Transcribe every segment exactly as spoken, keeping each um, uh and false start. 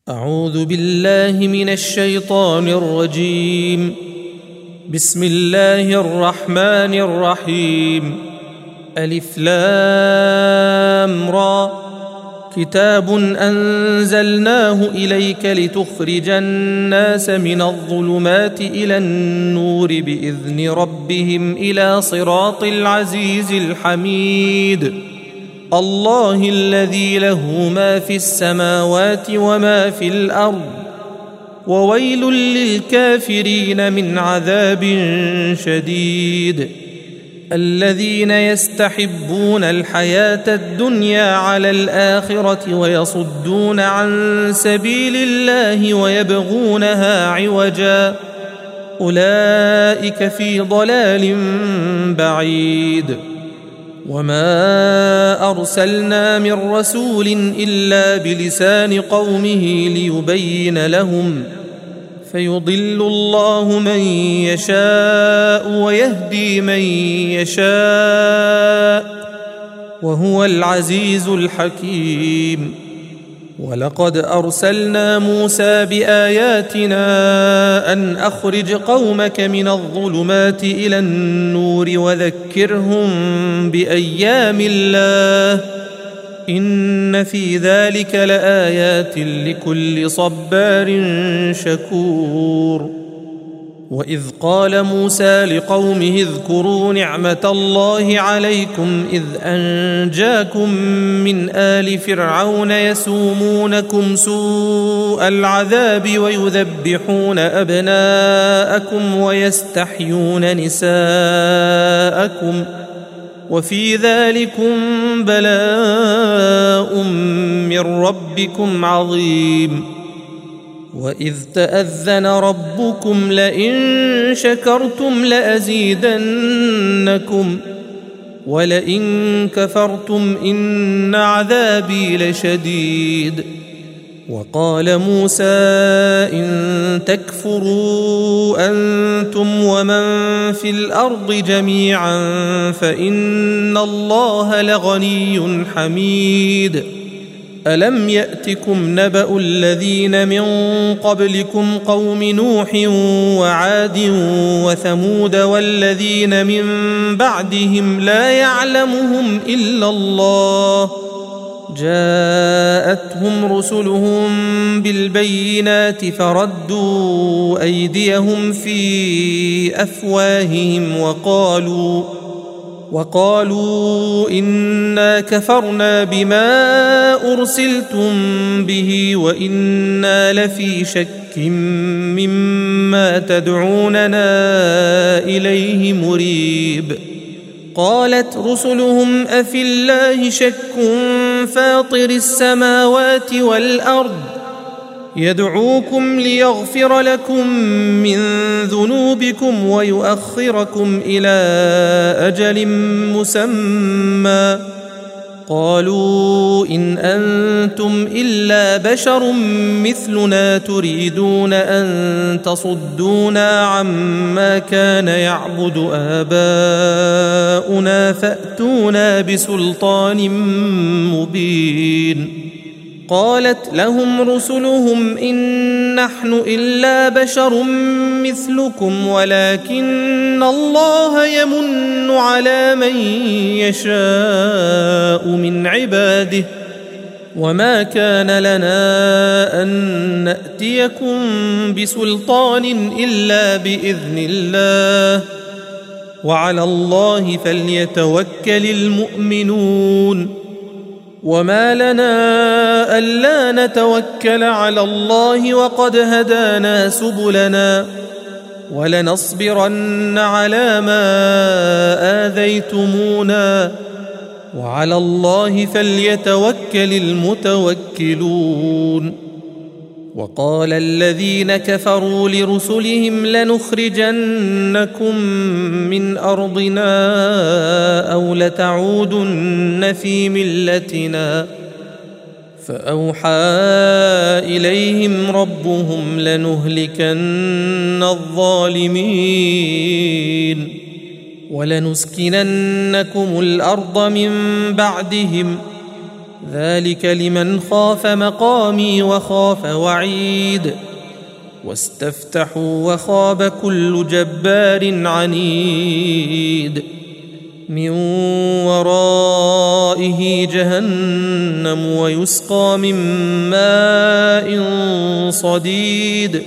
أعوذ بالله من الشيطان الرجيم. بسم الله الرحمن الرحيم. ألف لام را. كتاب أنزلناه إليك لتخرج الناس من الظلمات إلى النور بإذن ربهم إلى صراط العزيز الحميد. الله الذي له ما في السماوات وما في الأرض، وويل للكافرين من عذاب شديد. الذين يستحبون الحياة الدنيا على الآخرة ويصدون عن سبيل الله ويبغونها عوجا، أولئك في ضلال بعيد. وما أرسلنا من رسول إلا بلسان قومه ليبين لهم، فيضل الله من يشاء ويهدي من يشاء، وهو العزيز الحكيم. ولقد أرسلنا موسى بآياتنا أن أخرج قومك من الظلمات إلى النور وذكرهم بأيام الله، إن في ذلك لآيات لكل صبار شكور. وإذ قال موسى لقومه اذكروا نعمة الله عليكم إذ أنجاكم من آل فرعون يسومونكم سوء العذاب ويذبحون أبناءكم ويستحيون نساءكم، وفي ذلكم بلاء من ربكم عظيم. وإذ تأذن ربكم لئن شكرتم لأزيدنكم ولئن كفرتم إن عذابي لشديد. وقال موسى إن تكفروا أنتم ومن في الأرض جميعا فإن الله لغني حميد. ألم يأتكم نبأ الذين من قبلكم قوم نوح وعاد وثمود والذين من بعدهم لا يعلمهم إلا الله، جاءتهم رسلهم بالبينات فردوا أيديهم في أفواههم وقالوا وقالوا إنا كفرنا بما أرسلتم به وإنا لفي شك مما تدعوننا إليه مريب. قالت رسلهم أفي الله شك فاطر السماوات والأرض يدعوكم ليغفر لكم من ذنوبكم ويؤخركم إلى أجل مسمى، قالوا إن أنتم إلا بشر مثلنا تريدون أن تصدونا عما كان يعبد آباؤنا فأتونا بسلطان مبين. قالت لهم رسلهم إن نحن إلا بشر مثلكم ولكن الله يمن على من يشاء من عباده، وما كان لنا أن نأتيكم بسلطان إلا بإذن الله، وعلى الله فليتوكل المؤمنون. وما لنا ألا نتوكل على الله وقد هدانا سبلنا، ولنصبرن على ما آذيتمونا، وعلى الله فليتوكل المتوكلون. وقال الذين كفروا لرسلهم لنخرجنكم من أرضنا أو لتعودن في ملتنا، فأوحى إليهم ربهم لنهلكن الظالمين ولنسكننكم الأرض من بعدهم، ذلك لمن خاف مقامي وخاف وعيد. واستفتحوا وخاب كل جبار عنيد. من ورائه جهنم ويسقى من ماء صديد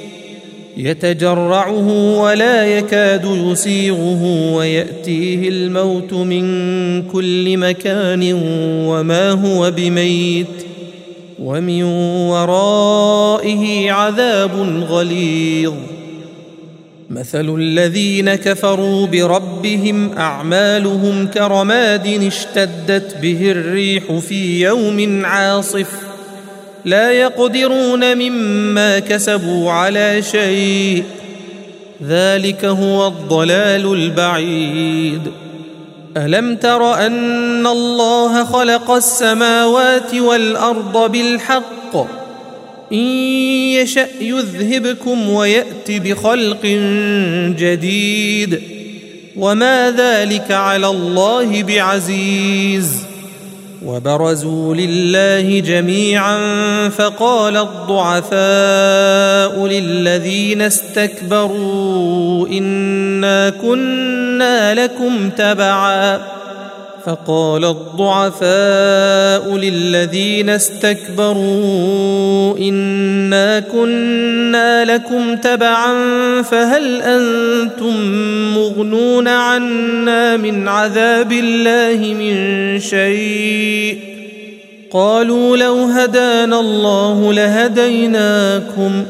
يتجرعه ولا يكاد يسيغه ويأتيه الموت من كل مكان وما هو بميت ومن ورائه عذاب غليظ. مثل الذين كفروا بربهم أعمالهم كرماد اشتدت به الريح في يوم عاصف لا يقدرون مما كسبوا على شيء ذلك هو الضلال البعيد. ألم تر أن الله خلق السماوات والأرض بالحق إن يشأ يذهبكم ويأت بخلق جديد وما ذلك على الله بعزيز. وبرزوا لله جميعا فقال الضعفاء للذين استكبروا إنا كنا لكم تبعا فقال الضعفاء للذين استكبروا إنا كنا لكم تبعا فهل أنتم مغنون عنا من عذاب الله من شيء قالوا لو هدانا الله لهديناكم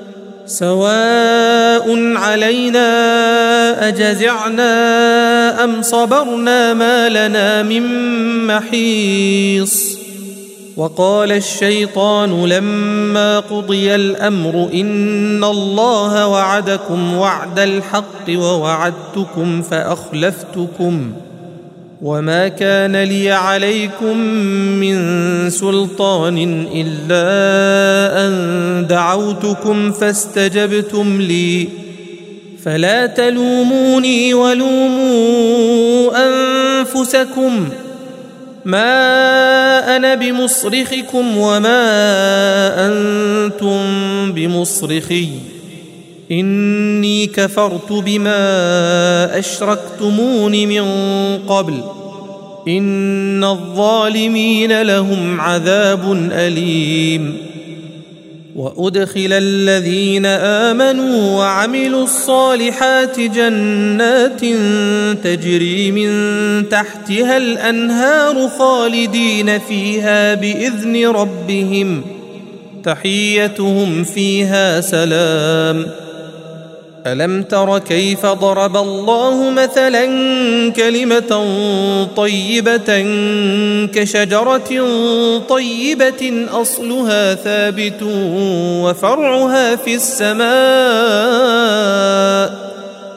سواء علينا أجزعنا أم صبرنا ما لنا من محيص. وقال الشيطان لما قضي الأمر إن الله وعدكم وعد الحق ووعدتكم فأخلفتكم وما كان لي عليكم من سلطان إلا أن دعوتكم فاستجبتم لي فلا تلوموني ولوموا أنفسكم ما أنا بمصرخكم وما أنتم بمصرخي إني كفرت بما أشركتمون من قبل إن الظالمين لهم عذاب أليم. وأدخل الذين آمنوا وعملوا الصالحات جنات تجري من تحتها الأنهار خالدين فيها بإذن ربهم تحيتهم فيها سلام. ألم تر كيف ضرب الله مثلا كلمة طيبة كشجرة طيبة أصلها ثابت وفرعها في السماء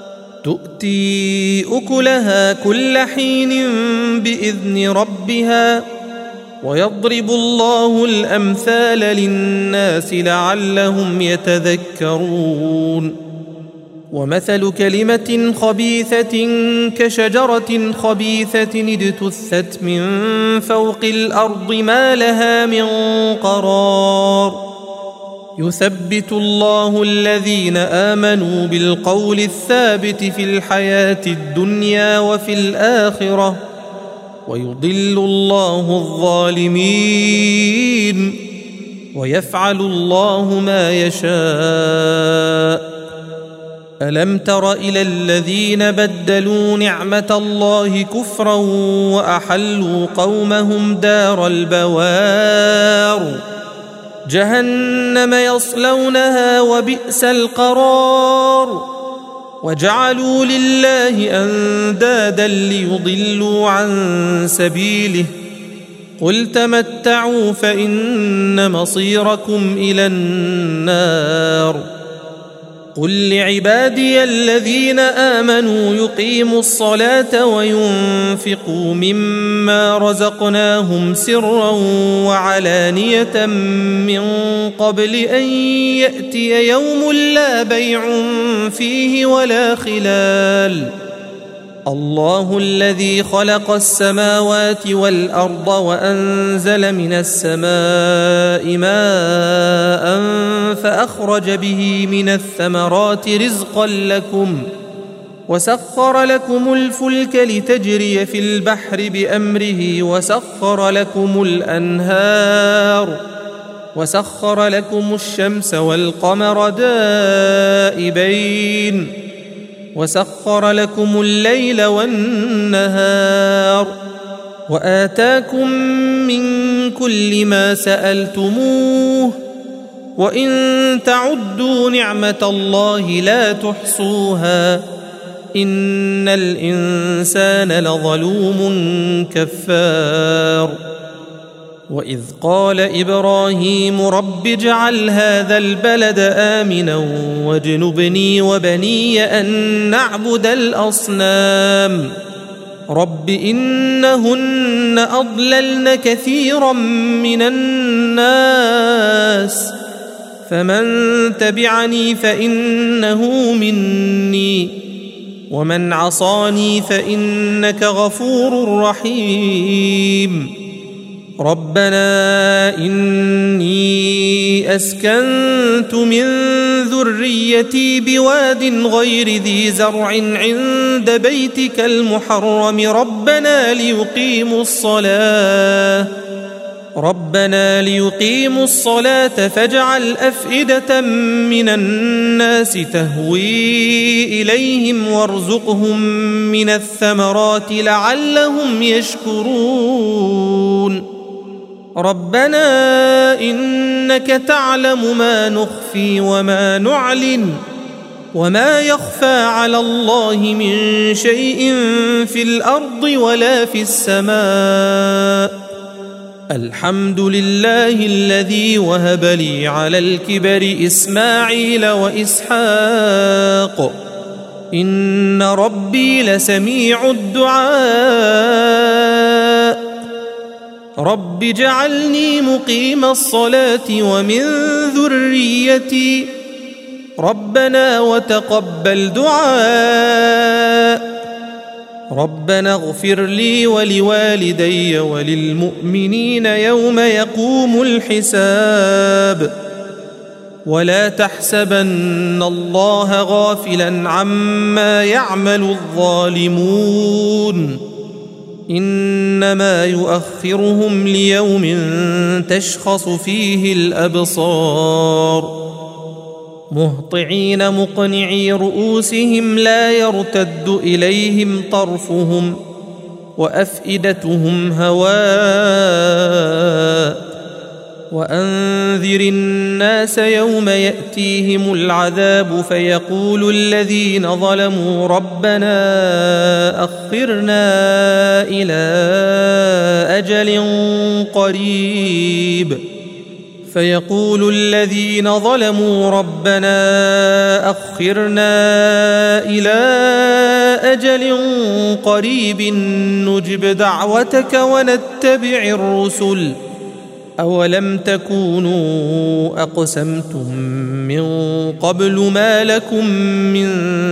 تؤتي أكلها كل حين بإذن ربها ويضرب الله الأمثال للناس لعلهم يتذكرون. ومثل كلمة خبيثة كشجرة خبيثة اجتثت من فوق الأرض ما لها من قرار يثبت الله الذين آمنوا بالقول الثابت في الحياة الدنيا وفي الآخرة ويضل الله الظالمين ويفعل الله ما يشاء. ألم تر إلى الذين بدلوا نعمة الله كفرا وأحلوا قومهم دار البوار جهنم يصلونها وبئس القرار وجعلوا لله أندادا ليضلوا عن سبيله قل تمتعوا فإن مصيركم إلى النار. قل لعبادي الذين آمنوا يقيموا الصلاة وينفقوا مما رزقناهم سرا وعلانية من قبل أن يأتي يوم لا بيع فيه ولا خلال الله الذي خلق السماوات والأرض وأنزل من السماء ماء فأخرج به من الثمرات رزقا لكم وسخر لكم الفلك لتجري في البحر بأمره وسخر لكم الأنهار وسخر لكم الشمس والقمر دائبين وسخر لكم الليل والنهار وآتاكم من كل ما سألتموه وإن تعدوا نعمة الله لا تحصوها إن الإنسان لظلوم كفار وإذ قال إبراهيم رب اجعل هذا البلد آمنا واجنبني وبني أن نعبد الأصنام رب إنهن أضللن كثيرا من الناس فمن تبعني فإنه مني ومن عصاني فإنك غفور رحيم ربنا إني أسكنت من ذريتي بواد غير ذي زرع عند بيتك المحرم ربنا ليقيموا الصلاة ربنا ليقيموا الصلاة فاجعل أفئدة من الناس تهوي إليهم وارزقهم من الثمرات لعلهم يشكرون ربنا إنك تعلم ما نخفي وما نعلن وما يخفى على الله من شيء في الأرض ولا في السماء الحمد لله الذي وهب لي على الكبر إسماعيل وإسحاق إن ربي لسميع الدعاء رب اجعلني مقيم الصلاة ومن ذريتي ربنا وتقبل دعاء ربنا اغفر لي ولوالدي وللمؤمنين يوم يقوم الحساب ولا تحسبن الله غافلا عما يعمل الظالمون إنما يؤخرهم ليوم تشخص فيه الأبصار مهطعين مقنعي رؤوسهم لا يرتد إليهم طرفهم وأفئدتهم هواء وأنذر الناس يوم يأتيهم العذاب فيقول الذين ظلموا ربنا أخرنا إلى أجل قريب فيقول الذين ظلموا ربنا أخرنا إلى أجل قريب نجب دعوتك ونتبع الرسل أولم تكونوا أقسمتم من قبل ما لكم من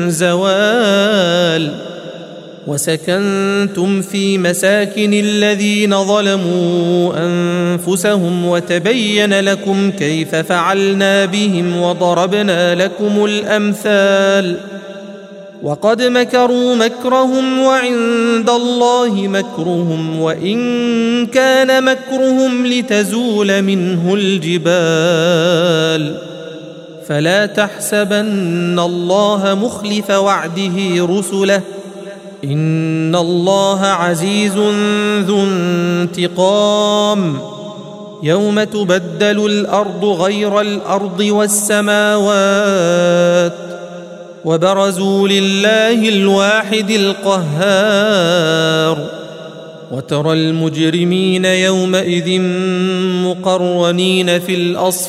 زوال وسكنتم في مساكن الذين ظلموا أنفسهم وتبين لكم كيف فعلنا بهم وضربنا لكم الأمثال وقد مكروا مكرهم وعند الله مكرهم وإن كان مكرهم لتزول منه الجبال فلا تحسبن الله مخلف وعده رسله إن الله عزيز ذو انتقام يوم تبدل الأرض غير الأرض والسماوات وبرزوا لله الواحد القهار وترى المجرمين يومئذ مقرنين في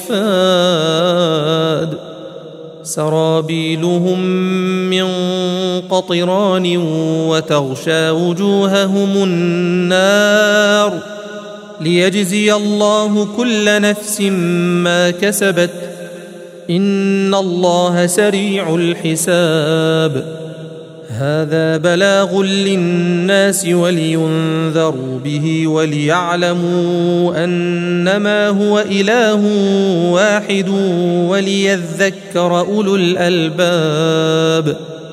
الأصفاد سرابيلهم من قطران وتغشى وجوههم النار ليجزي الله كل نفس ما كسبت إن الله سريع الحساب هذا بلاغ للناس ولينذروا به وليعلموا أنما هو إله واحد وليذكر أولو الألباب.